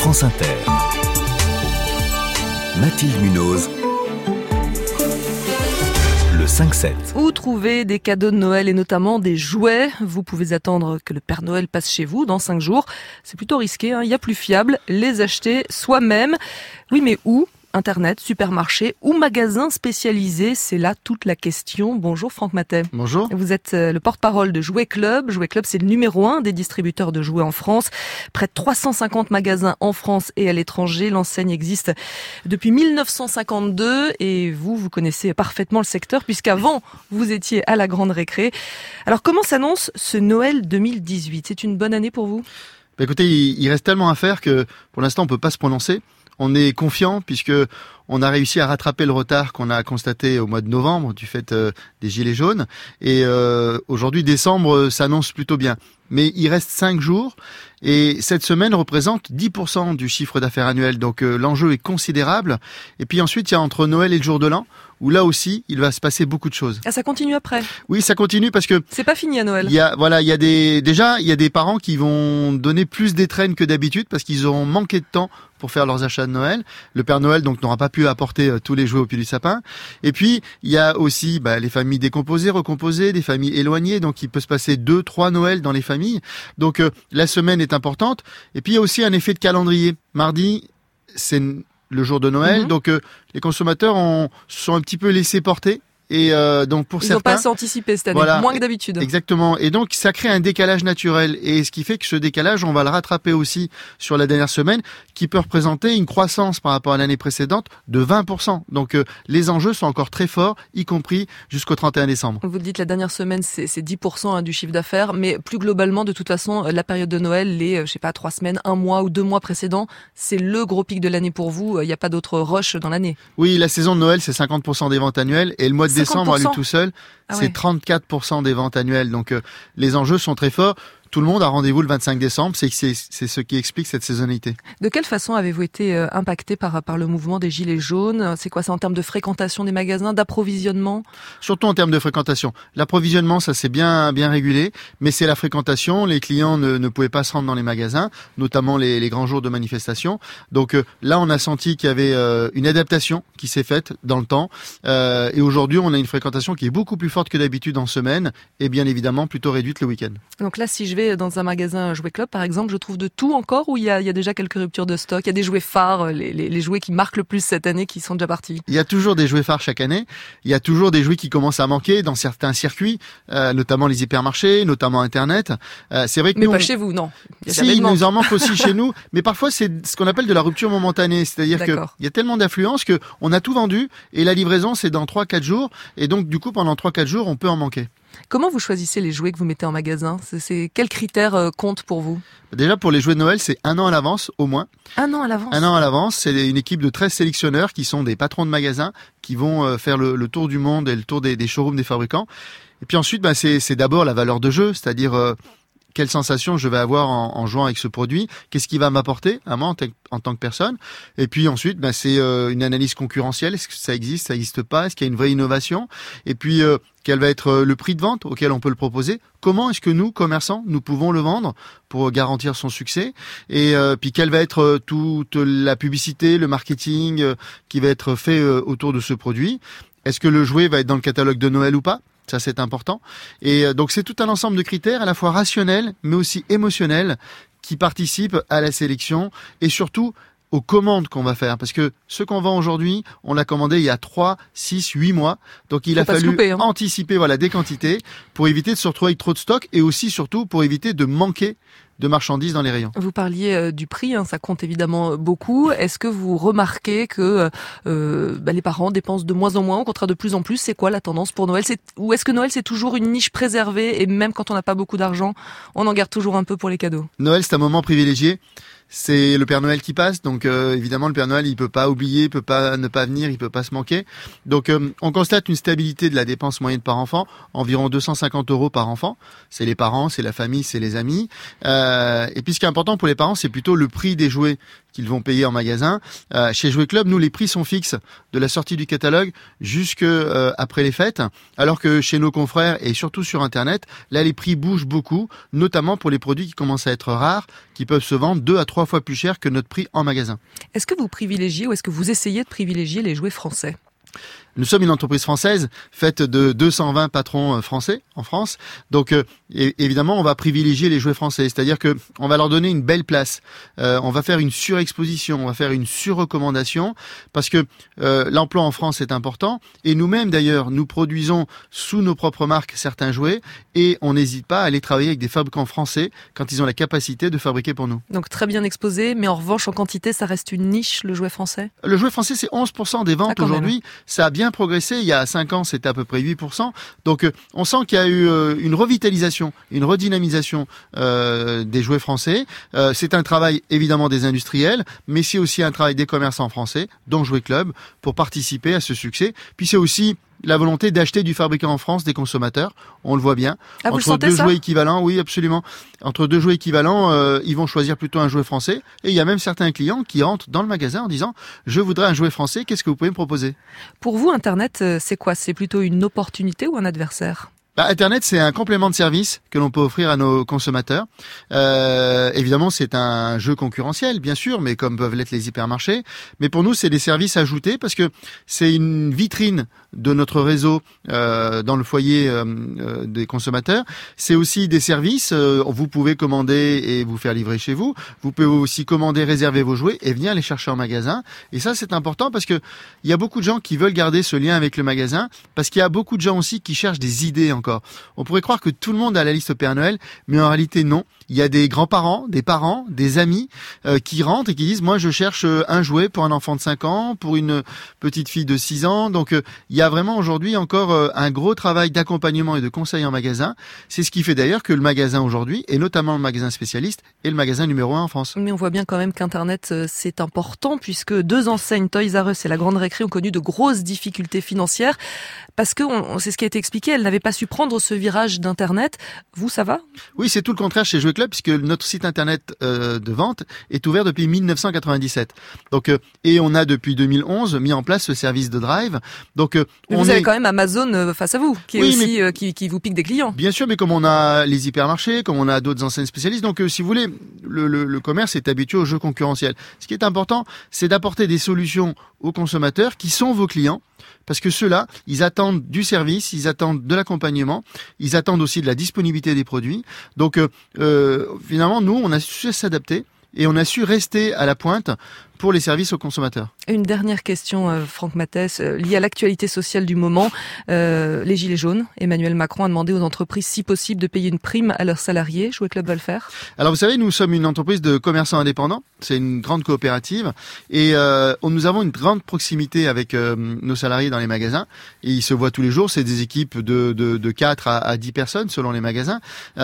France Inter. Mathilde Munoz. Le 5-7. Où trouver des cadeaux de Noël et notamment des jouets? Vous pouvez attendre que le Père Noël passe chez vous dans 5 jours. C'est plutôt risqué, il y a plus fiable, les acheter soi-même. Oui, mais où? Internet, supermarché ou magasin spécialisé, c'est là toute la question. Bonjour Franck Matet. Bonjour. Vous êtes le porte-parole de Jouet Club. Jouet Club, c'est le numéro 1 des distributeurs de jouets en France. Près de 350 magasins en France et à l'étranger. L'enseigne existe depuis 1952 et vous connaissez parfaitement le secteur puisqu'avant, vous étiez à la Grande Récré. Alors comment s'annonce ce Noël 2018? C'est une bonne année pour vous? Écoutez, il reste tellement à faire que pour l'instant, on peut pas se prononcer. On est confiant puisque on a réussi à rattraper le retard qu'on a constaté au mois de novembre du fait des gilets jaunes. Et aujourd'hui, décembre s'annonce plutôt bien. Mais il reste 5 jours et cette semaine représente 10% du chiffre d'affaires annuel. Donc l'enjeu est considérable. Et puis ensuite, il y a entre Noël et le jour de l'an où là aussi, il va se passer beaucoup de choses. Ah, ça continue après? Oui, ça continue parce que c'est pas fini à Noël. Il y a des parents qui vont donner plus d'étrennes que d'habitude parce qu'ils auront manqué de temps pour faire leurs achats de Noël. Le Père Noël donc n'aura pas pu apporter tous les jouets au pied du sapin. Et puis il y a aussi les familles décomposées, recomposées, des familles éloignées. Donc il peut se passer 2-3 Noëls dans les familles. Donc la semaine est importante. Et puis il y a aussi un effet de calendrier. Mardi, c'est le jour de Noël. Donc les consommateurs se sont un petit peu laissés porter. Et donc pour certains, ils n'ont pas assez anticipé cette année, moins que d'habitude. Exactement. Et donc ça crée un décalage naturel. Et ce qui fait que ce décalage, on va le rattraper aussi sur la dernière semaine, qui peut représenter une croissance par rapport à l'année précédente de 20%. Donc les enjeux sont encore très forts, y compris jusqu'au 31 décembre. Vous dites la dernière semaine, c'est 10% du chiffre d'affaires, mais plus globalement, de toute façon, la période de Noël, les 3 semaines, 1 mois ou 2 mois précédents, c'est le gros pic de l'année pour vous. Il n'y a pas d'autre rush dans l'année. Oui, la saison de Noël, c'est 50% des ventes annuelles, et le mois de décembre, à lui tout seul, c'est 34% des ventes annuelles. Donc les enjeux sont très forts. Tout le monde a rendez-vous le 25 décembre, c'est ce qui explique cette saisonnalité. De quelle façon avez-vous été impacté par le mouvement des Gilets jaunes? C'est quoi ça en termes de fréquentation des magasins, d'approvisionnement? Surtout en termes de fréquentation. L'approvisionnement, ça s'est bien régulé, mais c'est la fréquentation. Les clients ne pouvaient pas se rendre dans les magasins, notamment les grands jours de manifestation. Donc là, on a senti qu'il y avait une adaptation qui s'est faite dans le temps. Et aujourd'hui, on a une fréquentation qui est beaucoup plus forte que d'habitude en semaine et bien évidemment plutôt réduite le week-end. Donc là, si je vais dans un magasin Jouet Club, par exemple, je trouve de tout encore ou il y a déjà quelques ruptures de stock? Il y a des jouets phares, les jouets qui marquent le plus cette année qui sont déjà partis? Il y a toujours des jouets phares chaque année. Il y a toujours des jouets qui commencent à manquer dans certains circuits, notamment les hypermarchés, notamment Internet. C'est vrai que mais pas chez vous, non. Il nous en manque aussi chez nous. Mais parfois, c'est ce qu'on appelle de la rupture momentanée. C'est-à-dire qu'il y a tellement d'affluence qu'on a tout vendu et la livraison, c'est dans 3-4 jours. Et donc, du coup, pendant 3-4 jours, on peut en manquer. Comment vous choisissez les jouets que vous mettez en magasin? Quels critères comptent pour vous? Déjà, pour les jouets de Noël, c'est 1 an à l'avance, au moins. 1 an à l'avance? 1 an à l'avance. C'est une équipe de 13 sélectionneurs qui sont des patrons de magasins qui vont faire le tour du monde et le tour des showrooms des fabricants. Et puis ensuite, c'est d'abord la valeur de jeu, c'est-à-dire quelle sensation je vais avoir en jouant avec ce produit, qu'est-ce qui va m'apporter à moi en tant que personne. Et puis ensuite, c'est une analyse concurrentielle. Est-ce que ça existe pas? Est-ce qu'il y a une vraie innovation? Et puis, quel va être le prix de vente auquel on peut le proposer? Comment est-ce que nous, commerçants, nous pouvons le vendre pour garantir son succès? Et puis, quelle va être toute la publicité, le marketing qui va être fait autour de ce produit? Est-ce que le jouet va être dans le catalogue de Noël ou pas? Ça, c'est important. Et donc, c'est tout un ensemble de critères à la fois rationnels, mais aussi émotionnels, qui participent à la sélection et surtout aux commandes qu'on va faire. Parce que ce qu'on vend aujourd'hui, on l'a commandé il y a 3, 6, 8 mois. Donc, il a fallu anticiper des quantités pour éviter de se retrouver avec trop de stock et aussi, surtout, pour éviter de manquer de marchandises dans les rayons. Vous parliez du prix, ça compte évidemment beaucoup. Est-ce que vous remarquez que les parents dépensent de moins en moins, au contraire de plus en plus? C'est quoi la tendance pour Noël? Ou est-ce que Noël c'est toujours une niche préservée et même quand on n'a pas beaucoup d'argent, on en garde toujours un peu pour les cadeaux? Noël, c'est un moment privilégié. C'est le Père Noël qui passe, donc évidemment le Père Noël il peut pas oublier, il peut pas ne pas venir, il peut pas se manquer. Donc on constate une stabilité de la dépense moyenne par enfant, environ 250 € par enfant. C'est les parents, c'est la famille, c'est les amis. Et puis ce qui est important pour les parents, c'est plutôt le prix des jouets qu'ils vont payer en magasin. Chez Jouet Club, nous, les prix sont fixes de la sortie du catalogue jusqu'après les fêtes, alors que chez nos confrères et surtout sur Internet, là, les prix bougent beaucoup, notamment pour les produits qui commencent à être rares, qui peuvent se vendre 2 à 3 fois plus cher que notre prix en magasin. Est-ce que vous privilégiez ou est-ce que vous essayez de privilégier les jouets français ? Nous sommes une entreprise française faite de 220 patrons français en France. Donc évidemment, on va privilégier les jouets français, c'est-à-dire que on va leur donner une belle place. On va faire une surexposition, on va faire une surrecommandation parce que l'emploi en France est important et nous-mêmes d'ailleurs, nous produisons sous nos propres marques certains jouets et on n'hésite pas à aller travailler avec des fabricants français quand ils ont la capacité de fabriquer pour nous. Donc très bien exposé, mais en revanche en quantité, ça reste une niche, le jouet français ? Le jouet français, c'est 11% des ventes aujourd'hui. Ça a bien progressé. Il y a 5 ans, c'était à peu près 8%. Donc, on sent qu'il y a eu une revitalisation, une redynamisation des jouets français. C'est un travail évidemment des industriels, mais c'est aussi un travail des commerçants français, dont Jouet Club, pour participer à ce succès. Puis c'est aussi la volonté d'acheter du fabricant en France des consommateurs, on le voit bien. Ah, entre deux jouets équivalents, oui absolument. Entre deux jouets équivalents, ils vont choisir plutôt un jouet français. Et il y a même certains clients qui rentrent dans le magasin en disant « Je voudrais un jouet français, qu'est-ce que vous pouvez me proposer ?» Pour vous, Internet, c'est quoi ? C'est plutôt une opportunité ou un adversaire ? Internet, c'est un complément de service que l'on peut offrir à nos consommateurs. Évidemment, c'est un jeu concurrentiel, bien sûr, mais comme peuvent l'être les hypermarchés. Mais pour nous, c'est des services ajoutés parce que c'est une vitrine de notre réseau dans le foyer des consommateurs. C'est aussi des services. Vous pouvez commander et vous faire livrer chez vous. Vous pouvez aussi commander, réserver vos jouets et venir les chercher en magasin. Et ça, c'est important parce que il y a beaucoup de gens qui veulent garder ce lien avec le magasin parce qu'il y a beaucoup de gens aussi qui cherchent des idées encore. On pourrait croire que tout le monde a la liste Père Noël, mais en réalité non. Il y a des grands-parents, des parents, des amis qui rentrent et qui disent « Moi, je cherche un jouet pour un enfant de 5 ans, pour une petite fille de 6 ans. » Donc, il y a vraiment aujourd'hui encore un gros travail d'accompagnement et de conseil en magasin. C'est ce qui fait d'ailleurs que le magasin aujourd'hui, et notamment le magasin spécialiste, est le magasin numéro 1 en France. Mais on voit bien quand même qu'Internet, c'est important puisque 2 enseignes, Toys R Us et la Grande Récré, ont connu de grosses difficultés financières parce que, c'est ce qui a été expliqué, elles n'avaient pas su prendre ce virage d'Internet. Vous, ça va ? Oui, c'est tout le contraire chez Jouet Club puisque notre site Internet de vente est ouvert depuis 1997. Donc, et on a depuis 2011 mis en place ce service de drive. Donc, vous avez quand même Amazon face à vous, qui est aussi qui vous pique des clients. Bien sûr, mais comme on a les hypermarchés, comme on a d'autres enseignes spécialistes, donc si vous voulez, le commerce est habitué au jeu concurrentiel. Ce qui est important, c'est d'apporter des solutions aux consommateurs qui sont vos clients. Parce que ceux-là, ils attendent du service, ils attendent de l'accompagnement, ils attendent aussi de la disponibilité des produits. Donc finalement, nous, on a su s'adapter et on a su rester à la pointe pour les services aux consommateurs. Une dernière question, Franck Mathès, liée à l'actualité sociale du moment. Les Gilets jaunes, Emmanuel Macron a demandé aux entreprises, si possible, de payer une prime à leurs salariés. Jouet Club va le faire ? Alors vous savez, nous sommes une entreprise de commerçants indépendants. C'est une grande coopérative et nous avons une grande proximité avec nos salariés dans les magasins. Et ils se voient tous les jours. C'est des équipes de 4 à 10 personnes selon les magasins.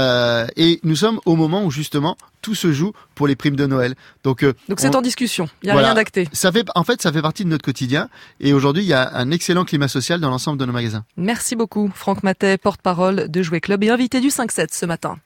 Et nous sommes au moment où justement tout se joue pour les primes de Noël. Donc c'est en discussion. Il n'y a rien d'acté. Ça fait partie de notre quotidien. Et aujourd'hui, il y a un excellent climat social dans l'ensemble de nos magasins. Merci beaucoup, Franck Mathès, porte-parole de Jouet Club et invité du 5-7 ce matin.